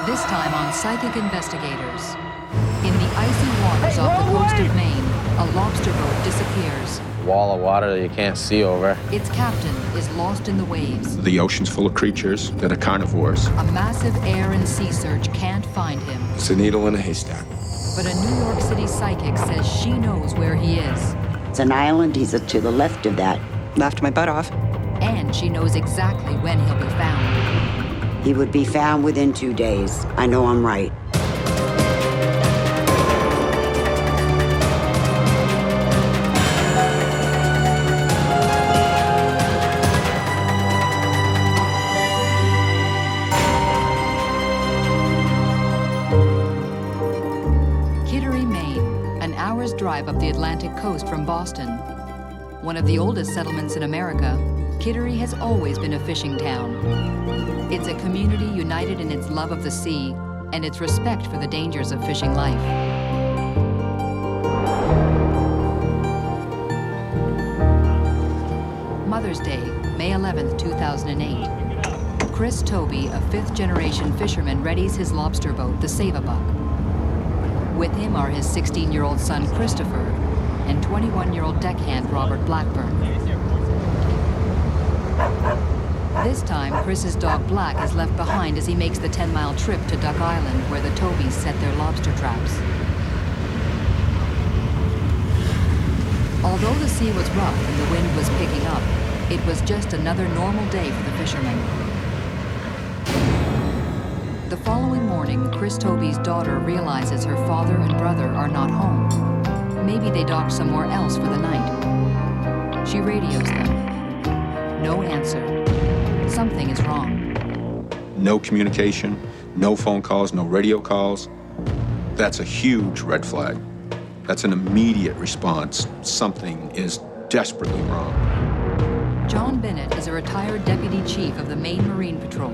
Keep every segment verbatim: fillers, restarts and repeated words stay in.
This time on Psychic Investigators. In the icy waters hey, off the coast way. of Maine, a lobster boat disappears. Wall of water that you can't see over. Its captain is lost in the waves. The ocean's full of creatures that are carnivores. A massive air and sea search can't find him. It's a needle in a haystack. But a New York City psychic says she knows where he is. It's an island. He's to the left of that. Laughed my butt off. And she knows exactly when he'll be found. He would be found within two days. I know I'm right. Kittery, Maine, an hour's drive up the Atlantic coast from Boston. One of the oldest settlements in America, Kittery has always been a fishing town. It's a community united in its love of the sea and its respect for the dangers of fishing life. Mother's Day, May eleventh, two thousand eight. Chris Toby, a fifth-generation fisherman, readies his lobster boat, the Save-A-Buck. With him are his sixteen-year-old son, Christopher, and twenty-one-year-old deckhand, Robert Blackburn. This time, Chris's dog Black is left behind as he makes the ten-mile trip to Duck Island, where the Tobys set their lobster traps. Although the sea was rough and the wind was picking up, it was just another normal day for the fishermen. The following morning, Chris Toby's daughter realizes her father and brother are not home. Maybe they docked somewhere else for the night. She radios them. No answer. Something is wrong. No communication, no phone calls, no radio calls. That's a huge red flag. That's an immediate response. Something is desperately wrong. John Bennett is a retired deputy chief of the Maine Marine Patrol.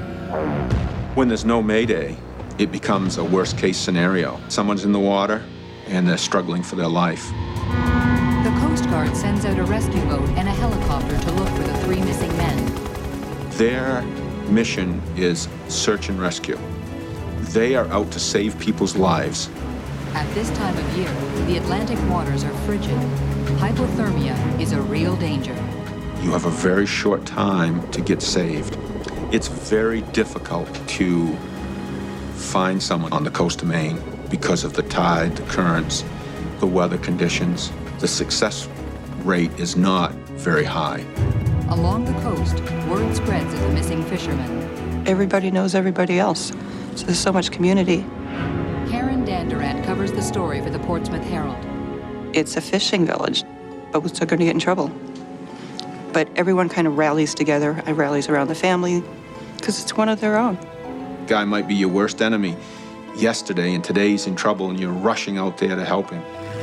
When there's no Mayday, it becomes a worst-case scenario. Someone's in the water, and they're struggling for their life. The Coast Guard sends out a rescue boat and a helicopter to look for the three missing men. Their mission is search and rescue. They are out to save people's lives. At this time of year, the Atlantic waters are frigid. Hypothermia is a real danger. You have a very short time to get saved. It's very difficult to find someone on the coast of Maine because of the tide, the currents, the weather conditions. The success rate is not very high. Along the coast, word spreads of the missing fishermen. Everybody knows everybody else, so there's so much community. Karen Dandurant covers the story for the Portsmouth Herald. It's a fishing village. Boats are going to get in trouble. But everyone kind of rallies together. I rallies around the family, because it's one of their own. Guy might be your worst enemy yesterday, and today's in trouble, and you're rushing out there to help him.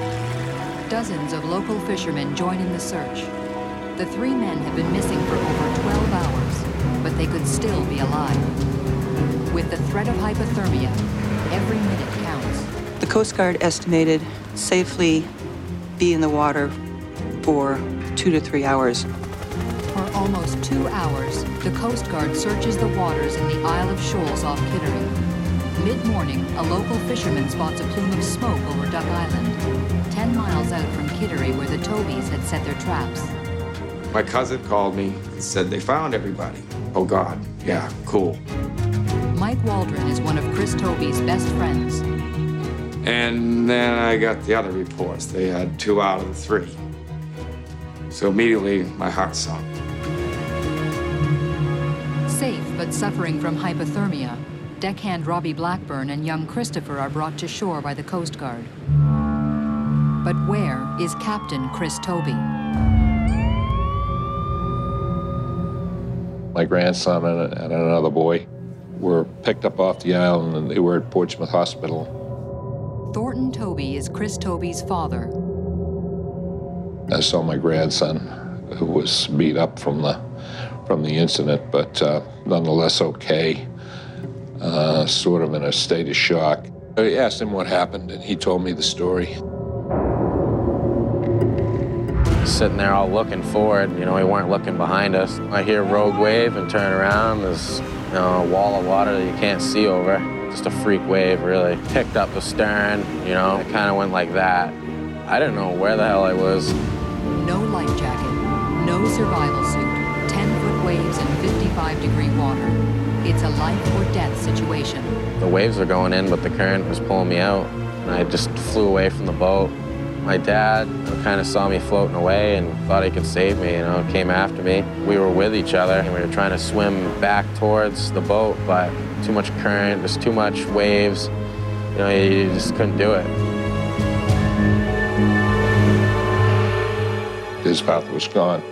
Dozens of local fishermen join in the search. The three men have been missing for over twelve hours, but they could still be alive. With the threat of hypothermia, every minute counts. The Coast Guard estimated safely be in the water for two to three hours. For almost two hours, the Coast Guard searches the waters in the Isle of Shoals off Kittery. Mid-morning, a local fisherman spots a plume of smoke over Duck Island, ten miles out from Kittery where the Tobys had set their traps. My cousin called me and said they found everybody. Oh, God. Yeah, cool. Mike Waldron is one of Chris Toby's best friends. And then I got the other reports. They had two out of the three. So immediately, my heart sunk. Safe but suffering from hypothermia, deckhand Robbie Blackburn and young Christopher are brought to shore by the Coast Guard. But where is Captain Chris Toby? My grandson and, and another boy were picked up off the island, and they were at Portsmouth Hospital. Thornton Toby is Chris Toby's father. I saw my grandson, who was beat up from the from the incident, but uh, nonetheless okay, uh, sort of in a state of shock. I asked him what happened, and he told me the story. Sitting there all looking forward, you know, we weren't looking behind us. I hear rogue wave and turn around. There's, you know, a wall of water that you can't see over. just a freak wave, really. Picked up the stern, you know, it kind of went like that. I didn't know where the hell I was. No life jacket, no survival suit, ten-foot waves and fifty-five degree water. It's a life or death situation. The waves were going in, but the current was pulling me out, and I just flew away from the boat. My dad kind of saw me floating away and thought he could save me, you know, came after me. We were with each other, and we were trying to swim back towards the boat, but too much current, just too much waves. You know, you just couldn't do it. His father was gone.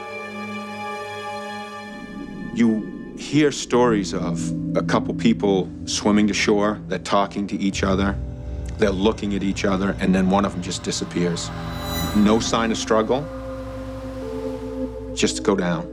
You hear stories of a couple people swimming to shore, they're talking to each other, they're looking at each other, and then one of them just disappears. No sign of struggle, just go down.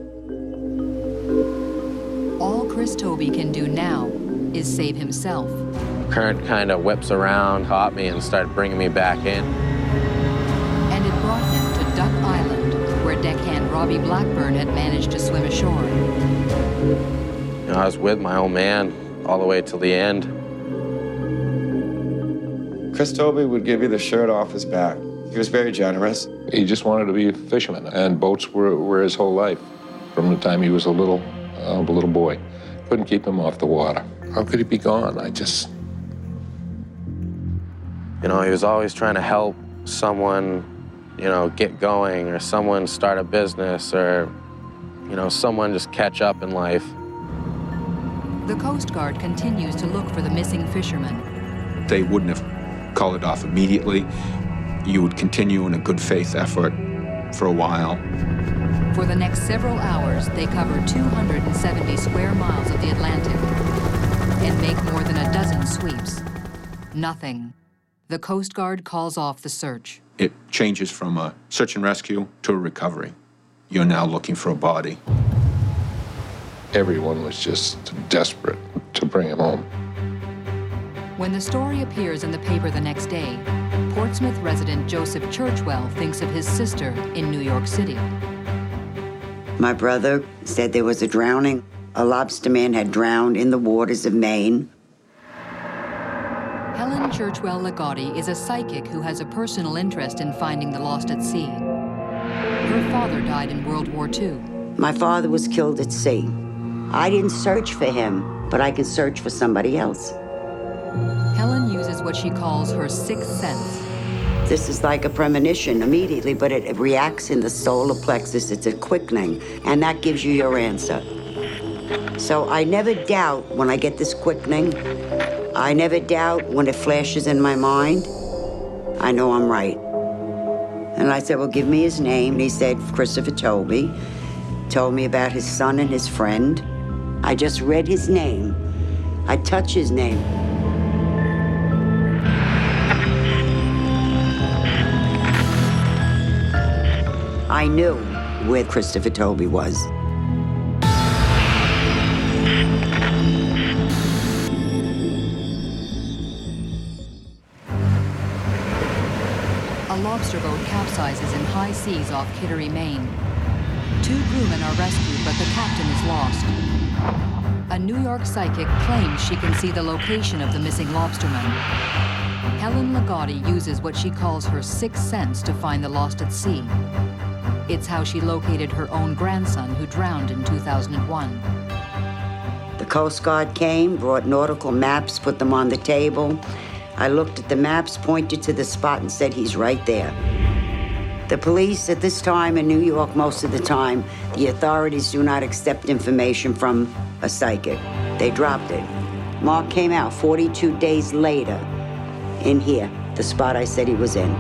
All Chris Toby can do now is save himself. Current kind of whips around, caught me, and started bringing me back in. And it brought him to Duck Island, where deckhand Robbie Blackburn had managed to swim ashore. You know, I was with my old man all the way till the end. Chris Toby would give you the shirt off his back. He was very generous. He just wanted to be a fisherman, and boats were, were his whole life from the time he was a little, uh, a little boy. Couldn't keep him off the water. How could he be gone? I just... You know, he was always trying to help someone, you know, get going, or someone start a business, or, you know, someone just catch up in life. The Coast Guard continues to look for the missing fisherman. They wouldn't have called it off immediately. You would continue in a good faith effort for a while. For the next several hours, they cover two hundred seventy square miles of the Atlantic and make more than a dozen sweeps. Nothing. The Coast Guard calls off the search. It changes from a search and rescue to a recovery. You're now looking for a body. Everyone was just desperate to bring him home. When the story appears in the paper the next day, Portsmouth resident Joseph Churchwell thinks of his sister in New York City. My brother said there was a drowning. A lobster man had drowned in the waters of Maine. Helen Churchwell Ligotti is a psychic who has a personal interest in finding the lost at sea. Her father died in World War Two. My father was killed at sea. I didn't search for him, but I can search for somebody else. Helen uses what she calls her sixth sense. This is like a premonition immediately, but it, it reacts in the solar plexus. It's a quickening, and that gives you your answer. So I never doubt when I get this quickening. I never doubt when it flashes in my mind. I know I'm right. And I said, well, give me his name. And he said, Christopher Toby. Told me about his son and his friend. I just read his name. I touch his name. I knew where Christopher Toby was. A lobster boat capsizes in high seas off Kittery, Maine. Two crewmen are rescued, but the captain is lost. A New York psychic claims she can see the location of the missing lobsterman. Helen Ligotti uses what she calls her sixth sense to find the lost at sea. It's how she located her own grandson who drowned in two thousand one. The Coast Guard came, brought nautical maps, put them on the table. I looked at the maps, pointed to the spot, and said, he's right there. The police at this time in New York, most of the time, the authorities do not accept information from a psychic. They dropped it. Mark came out forty-two days later in here, the spot I said he was in.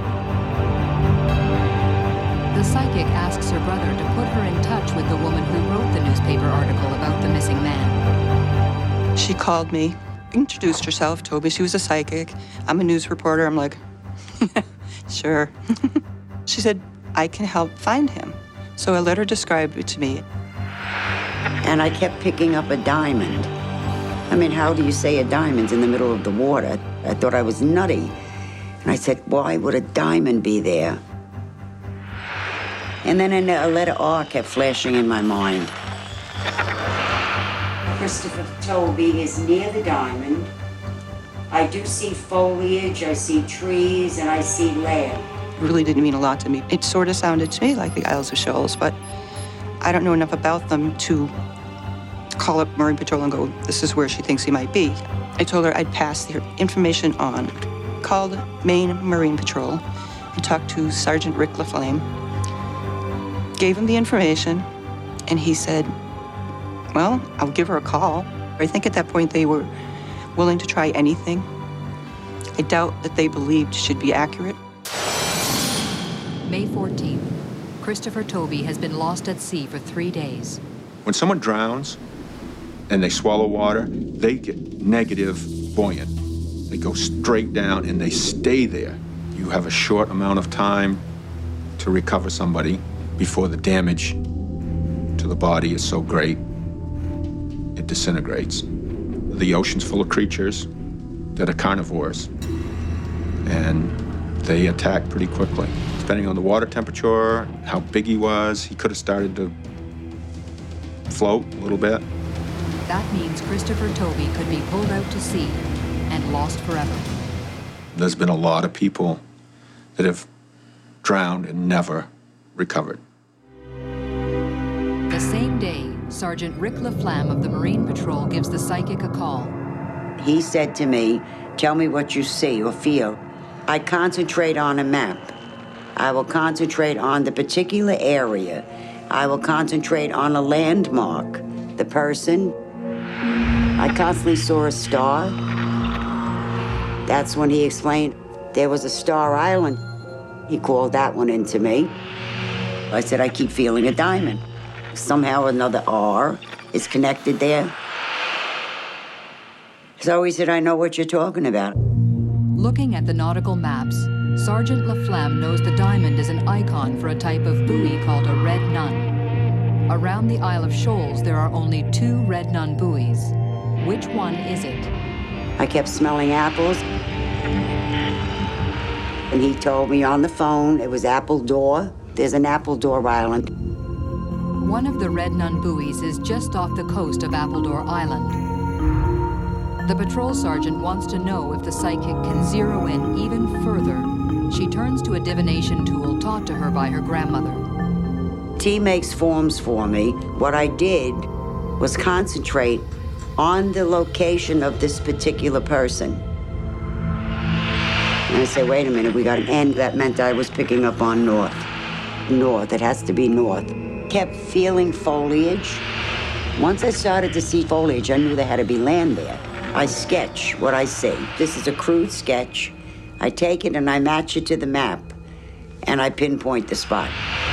The psychic asks her brother to put her in touch with the woman who wrote the newspaper article about the missing man. She called me, introduced herself, told me she was a psychic. I'm a news reporter. I'm like, sure. She said, I can help find him. So I let her describe it to me. And I kept picking up a diamond. I mean, how do you say a diamond's in the middle of the water? I thought I was nutty. And I said, why would a diamond be there? And then a letter R kept flashing in my mind. Christopher Toby is near the diamond. I do see foliage, I see trees, and I see land. It really didn't mean a lot to me. It sort of sounded to me like the Isles of Shoals, but I don't know enough about them to call up Marine Patrol and go, this is where she thinks he might be. I told her I'd pass the information on. Called Maine Marine Patrol and talked to Sergeant Rick LaFlamme. Gave him the information, and he said, well, I'll give her a call. I think at that point they were willing to try anything. I doubt that they believed she'd be accurate. May fourteenth, Christopher Toby has been lost at sea for three days. When someone drowns and they swallow water, they get negative buoyant. They go straight down and they stay there. You have a short amount of time to recover somebody before the damage to the body is so great, it disintegrates. The ocean's full of creatures that are carnivores, and they attack pretty quickly. Depending on the water temperature, how big he was, he could have started to float a little bit. That means Christopher Toby could be pulled out to sea and lost forever. There's been a lot of people that have drowned and never recovered. The same day, Sergeant Rick LaFlamme of the Marine Patrol gives the psychic a call. He said to me, tell me what you see or feel. I concentrate on a map. I will concentrate on the particular area. I will concentrate on a landmark, the person. I constantly saw a star. That's when he explained there was a Star Island. He called that one into me. I said, I keep feeling a diamond. Somehow another R is connected there. So he said, I know what you're talking about. Looking at the nautical maps, Sergeant LaFlamme knows the diamond is an icon for a type of buoy called a red nun. Around the Isle of Shoals, there are only two red nun buoys. Which one is it? I kept smelling apples. And he told me on the phone it was Appledore. There's an Appledore Island. One of the red nun buoys is just off the coast of Appledore Island. The patrol sergeant wants to know if the psychic can zero in even further. She turns to a divination tool taught to her by her grandmother. T makes forms for me. What I did was concentrate on the location of this particular person. And I say, wait a minute, we got an N. That meant I was picking up on north. North, it has to be north. Kept feeling foliage. Once I started to see foliage, I knew there had to be land there. I sketch what I see. This is a crude sketch. I take it and I match it to the map, and I pinpoint the spot.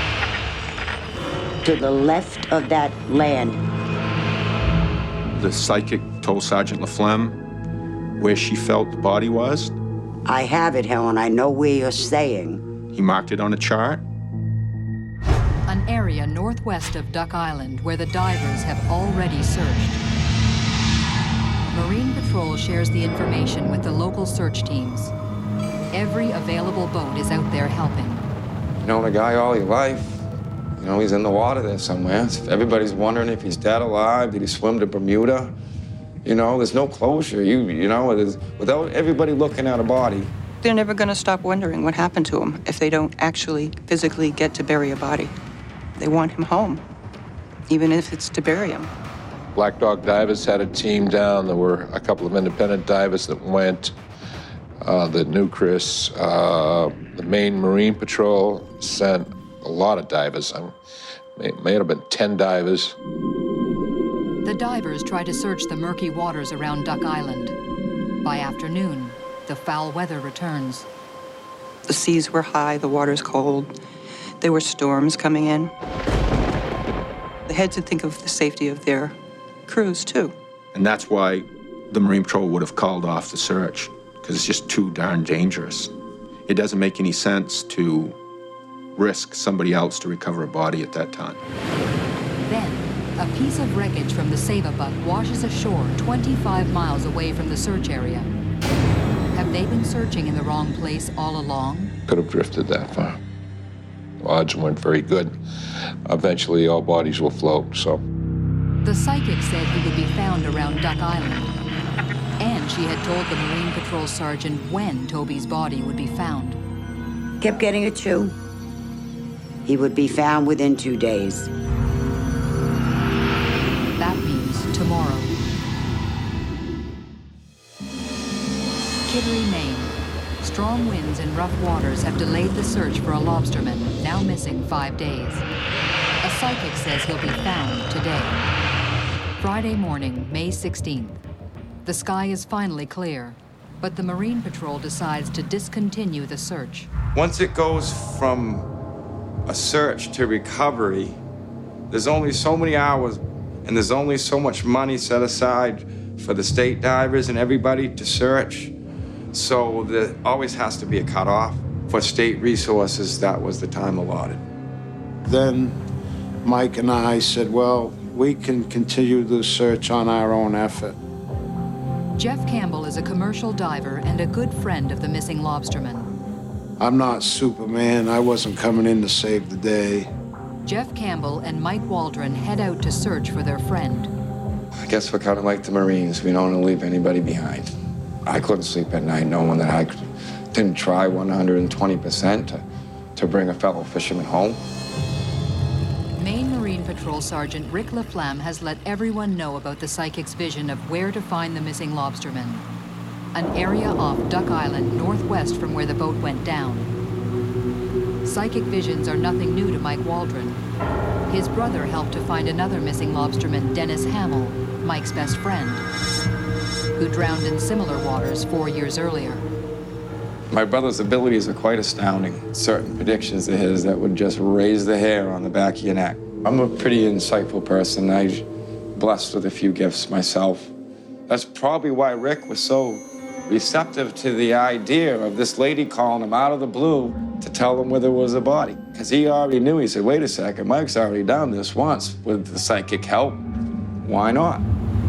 To the left of that land. The psychic told Sergeant LaFlamme where she felt the body was. I have it, Helen. I know where you're staying. He marked it on a chart. An area northwest of Duck Island where the divers have already searched. Marine Patrol shares the information with the local search teams. Every available boat is out there helping. You know the guy all your life. You know, he's in the water there somewhere. Everybody's wondering if he's dead, alive. Did he swim to Bermuda? You know, there's no closure. You, you know, without everybody looking at a body. They're never going to stop wondering what happened to him if they don't actually physically get to bury a body. They want him home, even if it's to bury him. Black Dog Divers had a team down. There were a couple of independent divers that went, uh, that knew Chris. Uh, the Maine Marine Patrol sent a lot of divers. I may, may have been ten divers. The divers try to search the murky waters around Duck Island. By afternoon, the foul weather returns. The seas were high, the water's cold. There were storms coming in. They had to think of the safety of their crews, too. And that's why the Marine Patrol would have called off the search, because it's just too darn dangerous. It doesn't make any sense to risk somebody else to recover a body at that time. Then, a piece of wreckage from the Save-A-Buck washes ashore twenty-five miles away from the search area. Have they been searching in the wrong place all along? Could have drifted that far. Odds weren't very good. Eventually, all bodies will float, so. The psychic said he would be found around Duck Island. And she had told the Marine Patrol sergeant when Toby's body would be found. Kept getting a chew. He would be found within two days. That means tomorrow. Kittery, Maine. Strong winds and rough waters have delayed the search for a lobsterman, now missing five days. A psychic says he'll be found today. Friday morning, May sixteenth. The sky is finally clear, but the Marine Patrol decides to discontinue the search. Once it goes from a search to recovery, there's only so many hours and there's only so much money set aside for the state divers and everybody to search. So there always has to be a cutoff. For state resources, that was the time allotted. Then Mike and I said, well, we can continue the search on our own effort. Jeff Campbell is a commercial diver and a good friend of the missing lobsterman. I'm not Superman. I wasn't coming in to save the day. Jeff Campbell and Mike Waldron head out to search for their friend. I guess we're kind of like the Marines. We don't leave anybody behind. I couldn't sleep at night knowing that I didn't try one hundred twenty percent to, to bring a fellow fisherman home. Maine Marine Patrol Sergeant Rick LaFlamme has let everyone know about the psychic's vision of where to find the missing lobsterman. An area off Duck Island, northwest from where the boat went down. Psychic visions are nothing new to Mike Waldron. His brother helped to find another missing lobsterman, Dennis Hamill, Mike's best friend, who drowned in similar waters four years earlier. My brother's abilities are quite astounding. Certain predictions of his that would just raise the hair on the back of your neck. I'm a pretty insightful person. I'm blessed with a few gifts myself. That's probably why Rick was so receptive to the idea of this lady calling him out of the blue to tell him where there was a body. Because he already knew. He said, wait a second, Mike's already done this once with the psychic help. Why not?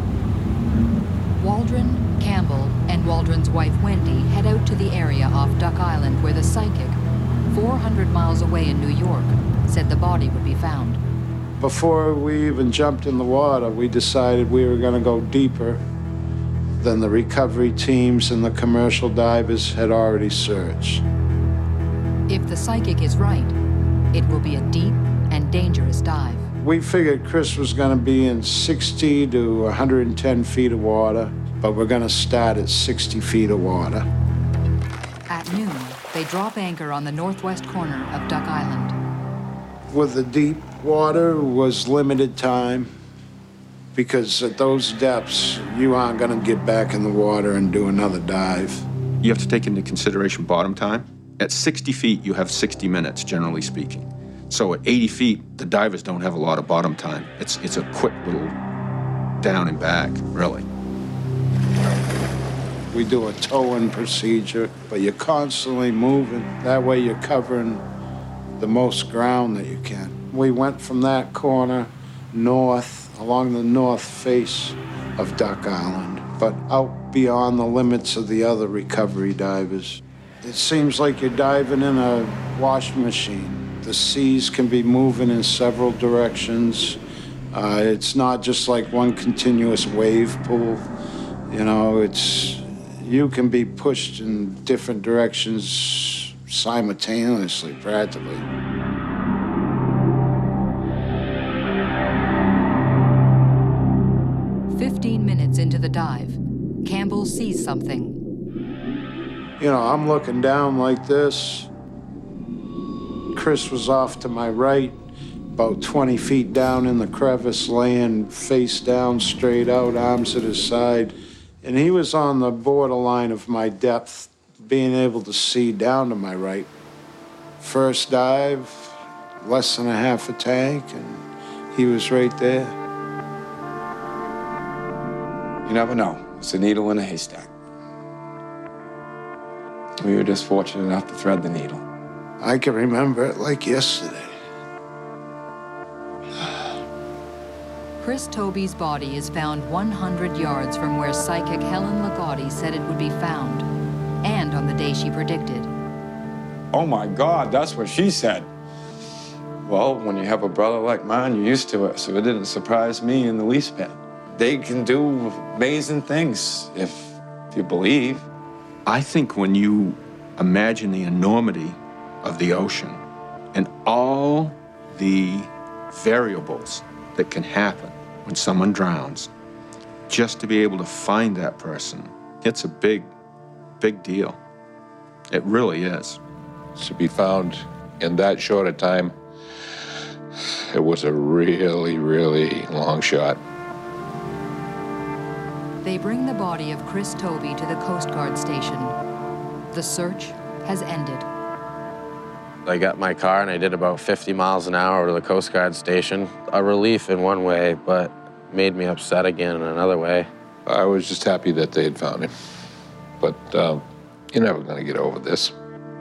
Waldron, Campbell, and Waldron's wife Wendy head out to the area off Duck Island where the psychic, four hundred miles away in New York, said the body would be found. Before we even jumped in the water, we decided we were going to go deeper than the recovery teams and the commercial divers had already searched. If the psychic is right, it will be a deep and dangerous dive. We figured Chris was going to be in sixty to one hundred ten feet of water, but we're going to start at sixty feet of water. At noon, they drop anchor on the northwest corner of Duck Island. With the deep water was limited time, because at those depths, you aren't going to get back in the water and do another dive. You have to take into consideration bottom time. At sixty feet, you have sixty minutes, generally speaking. So at eighty feet, the divers don't have a lot of bottom time. It's, it's a quick little down and back, really. We do a towing procedure, but you're constantly moving. That way you're covering the most ground that you can. We went from that corner north, along the north face of Duck Island, but out beyond the limits of the other recovery divers. It seems like you're diving in a washing machine. The seas can be moving in several directions. Uh, it's not just like one continuous wave pool. You know, it's, you can be pushed in different directions simultaneously, practically. Fifteen minutes into the dive, Campbell sees something. You know, I'm looking down like this. Chris was off to my right, about twenty feet down in the crevice, laying face down, straight out, arms at his side. And he was on the borderline of my depth, being able to see down to my right. First dive, less than a half a tank, and he was right there. You never know. It's a needle in a haystack. We were just fortunate enough to thread the needle. I can remember it like yesterday. Chris Toby's body is found one hundred yards from where psychic Helen Lagaudy said it would be found, and on the day she predicted. Oh my God, that's what she said. Well, when you have a brother like mine, you're used to it, so it didn't surprise me in the least bit. they can do amazing things if, if you believe. I think when you imagine the enormity of the ocean and all the variables that can happen when someone drowns, just to be able to find that person, it's a big, big deal. It really is. To be found in that short a time, it was a really, really long shot. They bring the body of Chris Toby to the Coast Guard station. The search has ended. I got my car and I did about fifty miles an hour to the Coast Guard station. A relief in one way, but made me upset again in another way. I was just happy that they had found him. But um, you're never going to get over this.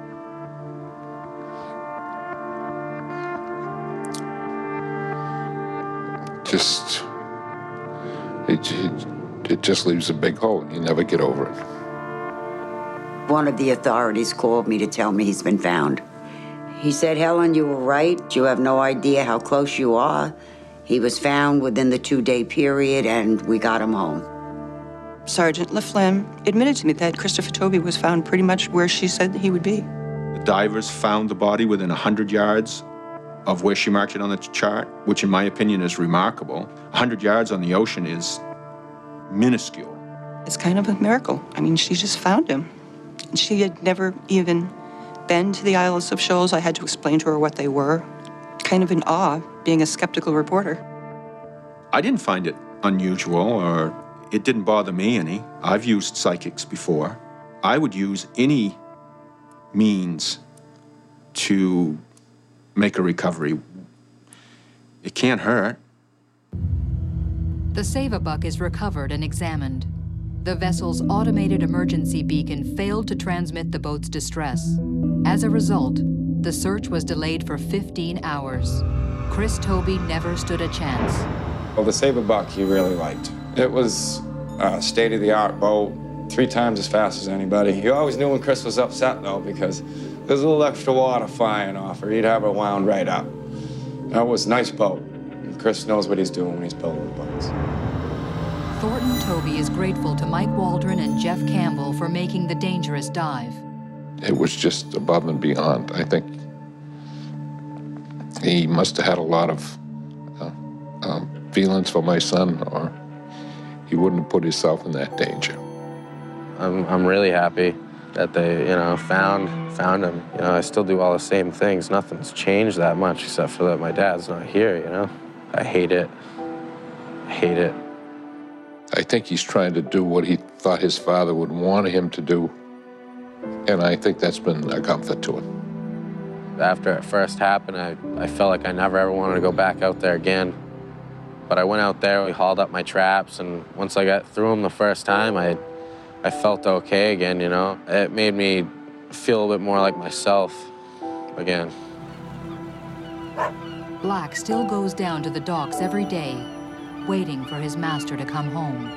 Just, it, it, it just leaves a big hole. You never get over it. One of the authorities called me to tell me he's been found. He said, Helen, you were right. You have no idea how close you are. He was found within the two-day period, and we got him home. Sergeant LaFlamme admitted to me that Christopher Toby was found pretty much where she said he would be. The divers found the body within one hundred yards of where she marked it on the chart, which in my opinion is remarkable. one hundred yards on the ocean is minuscule. It's kind of a miracle. I mean, she just found him. And she had never even been to the Isles of Shoals. I had to explain to her what they were. Kind of in awe, being a skeptical reporter. I didn't find it unusual, or it didn't bother me any. I've used psychics before. I would use any means to make a recovery. It can't hurt. The Save-A-Buck is recovered and examined. The vessel's automated emergency beacon failed to transmit the boat's distress. As a result, the search was delayed for fifteen hours. Chris Toby never stood a chance. Well, the Save-A-Buck he really liked. It was a state-of-the-art boat, three times as fast as anybody. You always knew when Chris was upset, though, because there's a little extra water flying off her. He'd have her wound right up. That was a nice boat. And Chris knows what he's doing when he's building the boats. Thornton Toby is grateful to Mike Waldron and Jeff Campbell for making the dangerous dive. It was just above and beyond. I think he must have had a lot of uh, um, feelings for my son, or he wouldn't have put himself in that danger. I'm, I'm really happy that they, you know, found, found him. You know, I still do all the same things. Nothing's changed that much except for that my dad's not here, you know? I hate it. I hate it. I think he's trying to do what he thought his father would want him to do, and I think that's been a comfort to him. After it first happened, I, I felt like I never ever wanted to go back out there again. But I went out there, we hauled up my traps, and once I got through them the first time, I, I felt okay again, you know? It made me feel a bit more like myself again. Black still goes down to the docks every day, waiting for his master to come home.